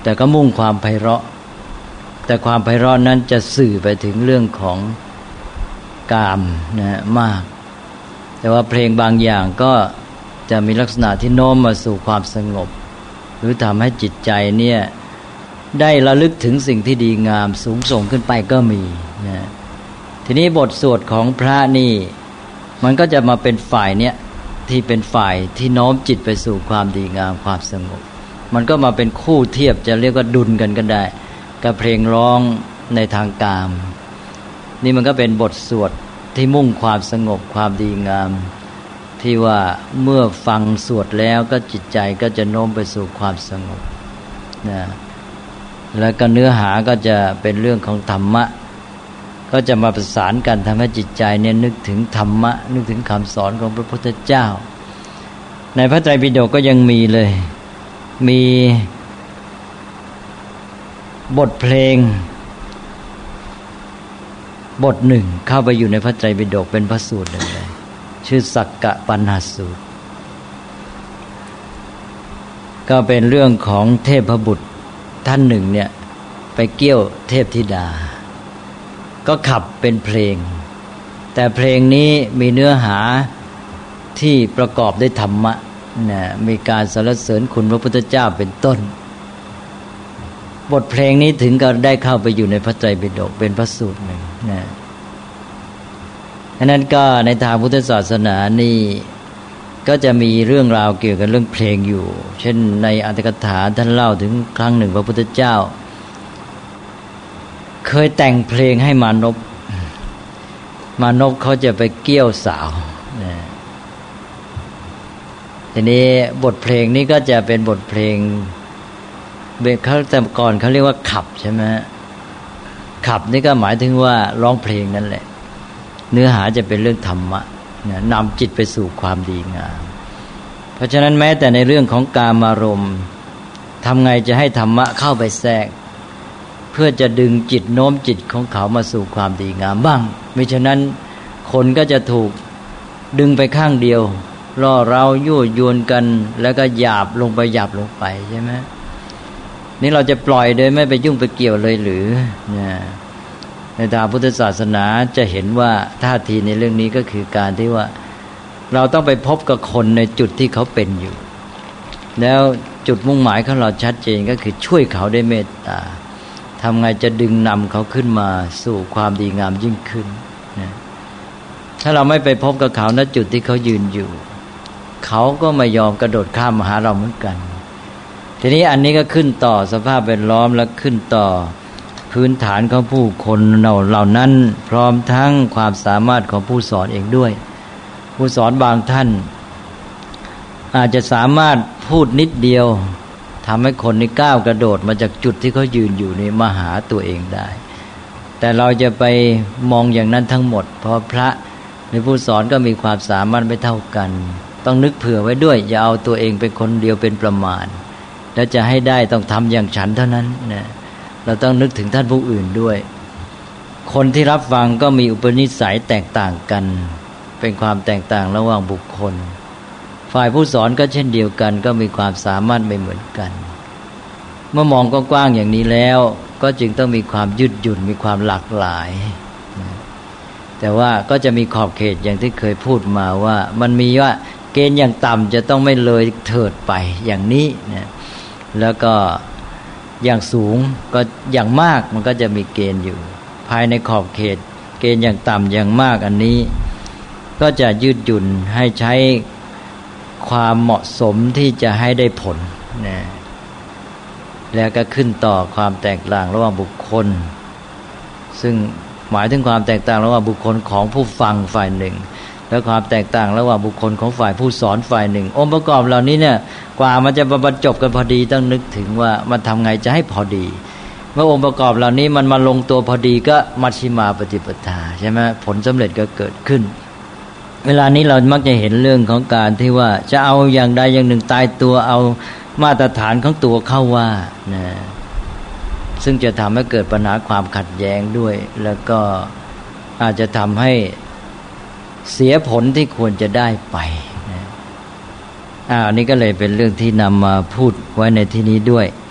แต่ก็มุ่งความไพเราะแต่ความไพเราะนั้นจะสื่อไปถึงเรื่องของกามนะมากแต่ว่าเพลงบางอย่างก็จะมีลักษณะที่โน้มมาสู่ความสงบหรือทำให้จิตใจเนี่ยได้ระลึกถึงสิ่งที่ดีงามสูงส่งขึ้นไปก็มีนะทีนี้บทสวดของพระนี่มันก็จะมาเป็นฝ่ายเนี้ยที่เป็นฝ่ายที่โน้มจิตไปสู่ความดีงามความสงบมันก็มาเป็นคู่เทียบจะเรียกว่าดุลกันก็ได้กับเพลงร้องในทางกามนี่มันก็เป็นบทสวดที่มุ่งความสงบความดีงามที่ว่าเมื่อฟังสวดแล้วก็จิตใจก็จะโน้มไปสู่ความสงบนะแล้วก็เนื้อหาก็จะเป็นเรื่องของธรรมะก็จะมาประสานกันทำให้จิตใจเนี่ยนึกถึงธรรมะนึกถึงคำสอนของพระพุทธเจ้าในพระไตรปิฎกก็ยังมีเลยมีบทเพลงบทหนึ่งเข้าไปอยู่ในพระไตรปิฎกเป็นพระสูตรหนึ่งเลยชื่อสักกะปัญหสูตรก็เป็นเรื่องของเทพบุตรท่านหนึ่งเนี่ยไปเกี่ยวเทพธิดาก็ขับเป็นเพลงแต่เพลงนี้มีเนื้อหาที่ประกอบด้วยธรรมะนะมีการสรรเสริญคุณพระพุทธเจ้าเป็นต้นบทเพลงนี้ถึงกับได้เข้าไปอยู่ในพระไตรปิฎกเป็นพระสูตรหนึ่งนะฉะนั้นก็ในทางพุทธศาสนานี่ก็จะมีเรื่องราวเกี่ยวกับเรื่องเพลงอยู่เช่นในอรรถกถาท่านเล่าถึงครั้งหนึ่งพระพุทธเจ้าเคยแต่งเพลงให้มานพเขาจะไปเกี่ยวสาวนะทีนี้บทเพลงนี้ก็จะเป็นบทเพลงเขาแต่ก่อนเขาเรียกว่าขับใช่ไหมขับนี่ก็หมายถึงว่าร้องเพลงนั่นแหละเนื้อหาจะเป็นเรื่องธรรมะนำจิตไปสู่ความดีงามเพราะฉะนั้นแม้แต่ในเรื่องของกามารมณ์ทำไงจะให้ธรรมะเข้าไปแทรกเพื่อจะดึงจิตโน้มจิตของเขามาสู่ความดีงามบ้างมิฉะนั้นคนก็จะถูกดึงไปข้างเดียวล่อเรายั่วยวนกันแล้วก็หยาบลงไปใช่ไหมนี่เราจะปล่อยโดยไม่ไปยุ่งไปเกี่ยวเลยหรือเนี่ยในทางพุทธศาสนาจะเห็นว่าท่าทีในเรื่องนี้ก็คือการที่ว่าเราต้องไปพบกับคนในจุดที่เขาเป็นอยู่แล้วจุดมุ่งหมายของเราชัดเจนก็คือช่วยเขาได้เมตตาทำไงจะดึงนำเขาขึ้นมาสู่ความดีงามยิ่งขึ้นนะถ้าเราไม่ไปพบกับเขาณจุดที่เขายืนอยู่เขาก็ไม่ยอมกระโดดข้ามมาหาเราเหมือนกันทีนี้อันนี้ก็ขึ้นต่อสภาพแวดล้อมและขึ้นต่อพื้นฐานของผู้คนเหล่านั้นพร้อมทั้งความสามารถของผู้สอนเองด้วยผู้สอนบางท่านอาจจะสามารถพูดนิดเดียวทำให้คนนี้ก้าวกระโดดมาจากจุดที่เขายืนอยู่นี่มาหาตัวเองได้แต่เราจะไปมองอย่างนั้นทั้งหมดเพราะพระหรือผู้สอนก็มีความสามารถไม่เท่ากันต้องนึกเผื่อไว้ด้วยอย่าเอาตัวเองเป็นคนเดียวเป็นประมาณแล้วจะให้ได้ต้องทำอย่างฉันเท่านั้นนะเราต้องนึกถึงท่านผู้อื่นด้วยคนที่รับฟังก็มีอุปนิสัยแตกต่างกันเป็นความแตกต่างระหว่างบุคคลฝ่ายผู้สอนก็เช่นเดียวกันก็มีความสามารถไม่เหมือนกันเมื่อมองกว้างๆอย่างนี้แล้วก็จึงต้องมีความยืดหยุ่นมีความหลากหลายแต่ว่าก็จะมีขอบเขตอย่างที่เคยพูดมาว่ามันมีว่าเกณฑ์อย่างต่ำจะต้องไม่เลยเถิดไปอย่างนี้นะแล้วก็อย่างสูงก็อย่างมากมันก็จะมีเกณฑ์อยู่ภายในขอบเขตเกณฑ์อย่างต่ำอย่างมากอันนี้ก็จะยืดหยุ่นให้ใช้ความเหมาะสมที่จะให้ได้ผลนะแล้วก็ขึ้นต่อความแตกต่างระหว่างบุคคลซึ่งหมายถึงความแตกต่างระหว่างบุคคลของผู้ฟังฝ่ายหนึ่งและความแตกต่างระหว่างบุคคลของฝ่ายผู้สอนฝ่ายหนึ่งองค์ประกอบเหล่านี้เนี่ยกว่ามันจะบรรจบกันพอดีต้องนึกถึงว่ามันทำไงจะให้พอดีเมื่อองค์ประกอบเหล่านี้มันมาลงตัวพอดีก็มัชฌิมาปฏิปทาใช่ไหมผลสำเร็จก็เกิดขึ้นเวลานี้เรามักจะเห็นเรื่องของการที่ว่าจะเอาอย่างใดอย่างหนึ่งตายตัวเอามาตรฐานของตัวเข้าว่านะซึ่งจะทำให้เกิดปัญหาความขัดแย้งด้วยแล้วก็อาจจะทำให้เสียผลที่ควรจะได้ไปนะอันนี้ก็เลยเป็นเรื่องที่นำมาพูดไว้ในที่นี้ด้วย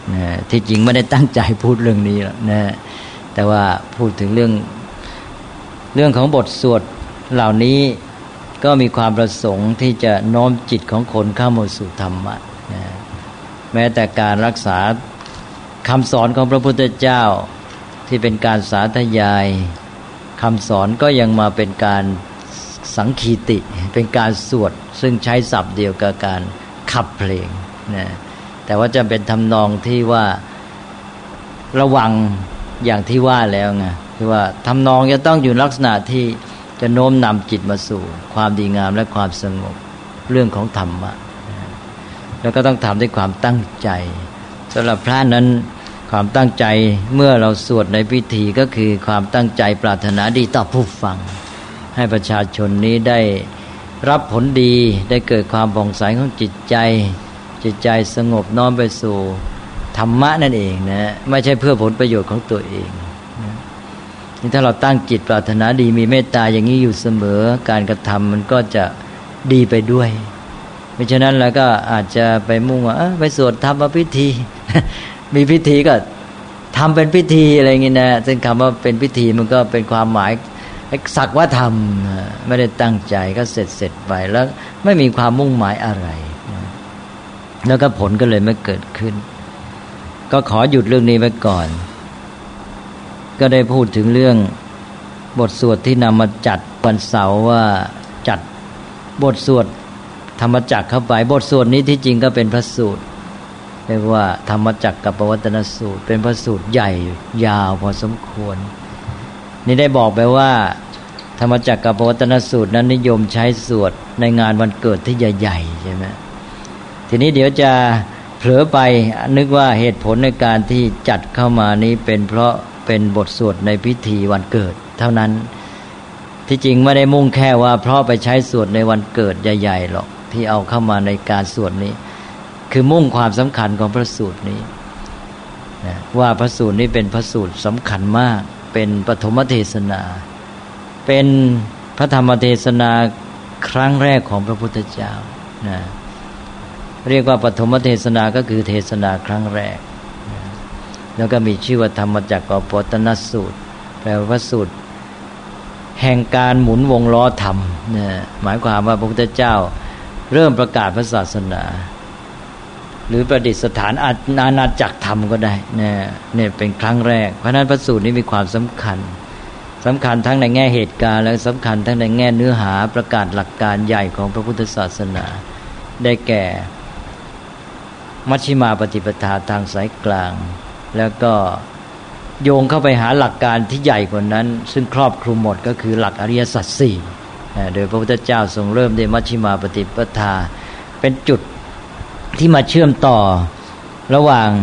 นะที่จริงไม่ได้ตั้งใจพูดเรื่องนี้หรอกนะแต่ว่าพูดถึงเรื่องของบทสวดเหล่านี้ก็มีความประสงค์ที่จะโน้มจิตของคนเข้ามาสู่ธรรมะนะแม้แต่การรักษาคำสอนของพระพุทธเจ้าที่เป็นการสาธยายคำสอนก็ยังมาเป็นการสังคีติเป็นการสวดซึ่งใช้ศัพท์เดียวกับการขับเพลงนะแต่ว่าจะเป็นทำนองที่ว่าระวังอย่างที่ว่าแล้วไงคือว่าทำนองจะต้องอยู่ลักษณะที่จะโน้มนำจิตมาสู่ความดีงามและความสงบเรื่องของธรรมะแล้วก็ต้องทำด้วยความตั้งใจสำหรับพระนั้นความตั้งใจเมื่อเราสวดในพิธีก็คือความตั้งใจปรารถนาดีต่อผู้ฟังให้ประชาชนนี้ได้รับผลดีได้เกิดความผ่องใสของจิตใจสงบน้อมไปสู่ธรรมะนั่นเองนะไม่ใช่เพื่อผลประโยชน์ของตัวเองนะนี่ถ้าเราตั้งจิตปรารถนาดีมีเมตตาอย่างนี้อยู่เสมอการกระทำมันก็จะดีไปด้วยไม่ฉะนั้นแล้วก็อาจจะไปมุ่งว่าไปสวดธรรมพิธี มีพิธีก็ทำเป็นพิธีอะไรอย่างนี้นะซึ่งคำว่าเป็นพิธีมันก็เป็นความหมายสักว่าทำไม่ได้ตั้งใจก็เสร็จไปแล้วไม่มีความมุ่งหมายอะไรแล้วก็ผลก็เลยไม่เกิดขึ้นก็ขอหยุดเรื่องนี้ไว้ก่อนก็ได้พูดถึงเรื่องบทสวดที่นำมาจัดวันเสาร์ว่าจัดบทสวดธรรมจักรเข้าไปบทสวดนี้ที่จริงก็เป็นพระสูตรเรียกว่าธรรมจักรกับปวัตตนสูตรเป็นพระสูตรใหญ่ยาวพอสมควรนี่ได้บอกไปว่าธรรมจักรกับปวัตตนสูตรนั้นนิยมใช้สวดในงานวันเกิดที่ใหญ่ๆใช่ไหมทีนี้เดี๋ยวจะเผลอไปนึกว่าเหตุผลในการที่จัดเข้ามานี้เป็นเพราะเป็นบทสวดในพิธีวันเกิดเท่านั้นที่จริงไม่ได้มุ่งแค่ว่าเพราะไปใช้สวดในวันเกิดใหญ่ๆหรอกที่เอาเข้ามาในการสวดนี้คือมุ่งความสำคัญของพระสูตรนี้นะว่าพระสูตรนี้เป็นพระสูตรสำคัญมากเป็นปฐมเทศนาเป็นพระธรรมเทศนาครั้งแรกของพระพุทธเจ้านะเรียกว่าปฐมเทศนาก็คือเทศนาครั้งแรกนะแล้วก็มีชื่อว่าธรรมจักรกับปวัตตนสูตรแปลว่าพระสูตรแห่งการหมุนวงล้อธรรมนะหมายความว่าพระพุทธเจ้าเริ่มประกาศพระศาสนาหรือประดิษฐานอาณาจักรธรรมก็ได้เนี่ยเป็นครั้งแรกเพราะนั้นพระสูตรนี้มีความสำคัญทั้งในแง่เหตุการณ์และสำคัญทั้งในแง่เนื้อหาประกาศหลักการใหญ่ของพระพุทธศาสนาได้แก่มัชฌิมาปฏิปทาทางสายกลางแล้วก็โยงเข้าไปหาหลักการที่ใหญ่กว่านั้นซึ่งครอบคลุมหมดก็คือหลักอริยสัจสี่โดยพระพุทธเจ้าทรงเริ่มด้วยมัชฌิมาปฏิปทาเป็นจุดที่มาเชื่อมต่อระหว่าง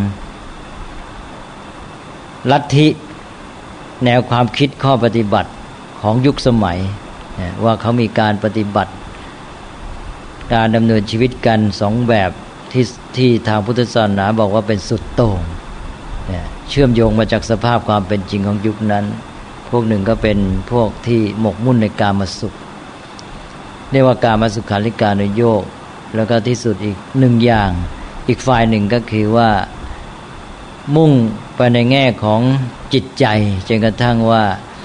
ลัทธิแนวความคิดข้อปฏิบัติของยุคสมัยว่าเขามีการปฏิบัติการดำเนินชีวิตกันสองแบบที่ทางพุทธศาสนาบอกว่าเป็นสุดโต่งเชื่อมโยงมาจากสภาพความเป็นจริงของยุคนั้นพวกหนึ่งก็เป็นพวกที่หมกมุ่นในกามสุขเรียกว่ากามสุขาริการุโยคแล้วก็ที่สุดอีกหนึ่งอย่างอีกฝ่ายหนึ่งก็คือว่ามุ่งไปในแง่ของจิตใจจนกระทั่งว่า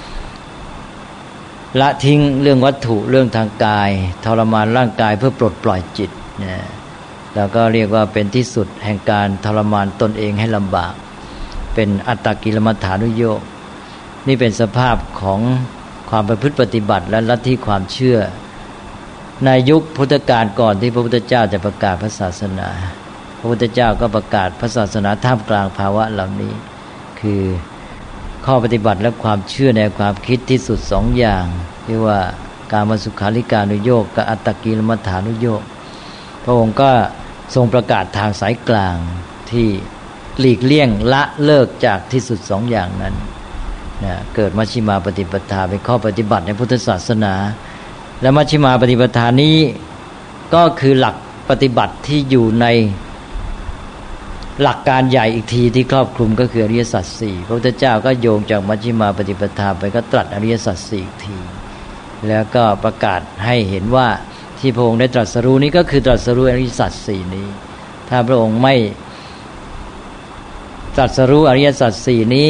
ละทิ้งเรื่องวัตถุเรื่องทางกายทรมานร่างกายเพื่อปลดปล่อยจิตนะแล้วก็เรียกว่าเป็นที่สุดแห่งการทรมานตนเองให้ลำบากเป็นอัตตกิลมัฏฐานุโยคนี่เป็นสภาพของความประพฤติปฏิบัติและลัทธิความเชื่อในยุคพุทธกาลก่อนที่พระพุทธเจ้าจะประกาศพระศาสนาพระพุทธเจ้าก็ประกาศพระศาสนาท่ามกลางภาวะเหล่านี้คือข้อปฏิบัติและความเชื่อในความคิดที่สุดสองอย่างที่ว่ากามสุขาริการุโยคกับอัตตกิลมัฏฐานุโยคพระองค์ก็ทรงประกาศทางสายกลางที่หลีกเลี่ยงละเลิกจากที่สุดสองอย่างนั้นนะเกิดมัชฌิมาปฏิปทาเป็นข้อปฏิบัติในพุทธศาสนาและมัชฌิมาปฏิปทานี้ก็คือหลักปฏิบัติที่อยู่ในหลักการใหญ่อีกทีที่ครอบคลุมก็คืออริยสัจสี่พระพุทธเจ้าก็โยงจากมัชฌิมาปฏิปทาไปก็ตรัสอริยสัจสี่อีกทีแล้วก็ประกาศให้เห็นว่าที่พระองค์ได้ตรัสรู้นี้ก็คือตรัสรู้อริยสัจสี่นี้ถ้าพระองค์ไม่ตรัสรู้อริยสัจสี่นี้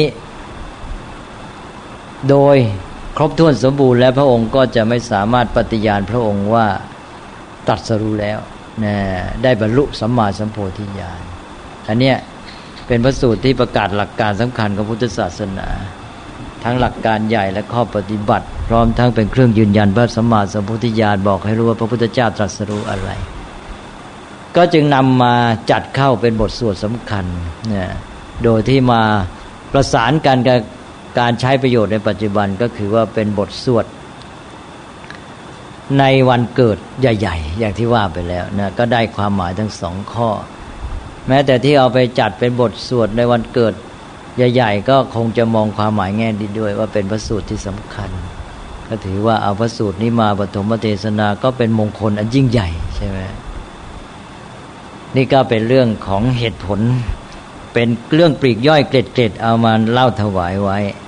โดยครบถ้วนสมบูรณ์แล้วพระองค์ก็จะไม่สามารถปฏิญาณพระองค์ว่าตรัสรู้แล้วนะได้บรรลุสัมมาสัมโพธิญาณอันเนี้ยเป็นพระสูตรที่ประกาศหลักการสำคัญของพุทธศาสนาทั้งหลักการใหญ่และข้อปฏิบัติพร้อมทั้งเป็นเครื่องยืนยันพระสัมมาสัมโพธิญาณบอกให้รู้ว่าพระพุทธเจ้าตรัสรู้อะไรก็จึงนำมาจัดเข้าเป็นบทสวดสำคัญนะโดยที่มาประสานกันกับการใช้ประโยชน์ในปัจจุบันก็คือว่าเป็นบทสวดในวันเกิดใหญ่ๆอย่างที่ว่าไปแล้วนะก็ได้ความหมายทั้งสองข้อแม้แต่ที่เอาไปจัดเป็นบทสวดในวันเกิดใหญ่ๆก็คงจะมองความหมายแง่ดีด้วยว่าเป็นพระสูตรที่สำคัญก็ถือว่าเอาพระสูตรนี้มาปฐมเทศนาก็เป็นมงคลอันยิ่งใหญ่ใช่ไหมนี่ก็เป็นเรื่องของเหตุผลเป็นเรื่องปลีกย่อยเกร็ดๆเอามาเล่าถวายไว้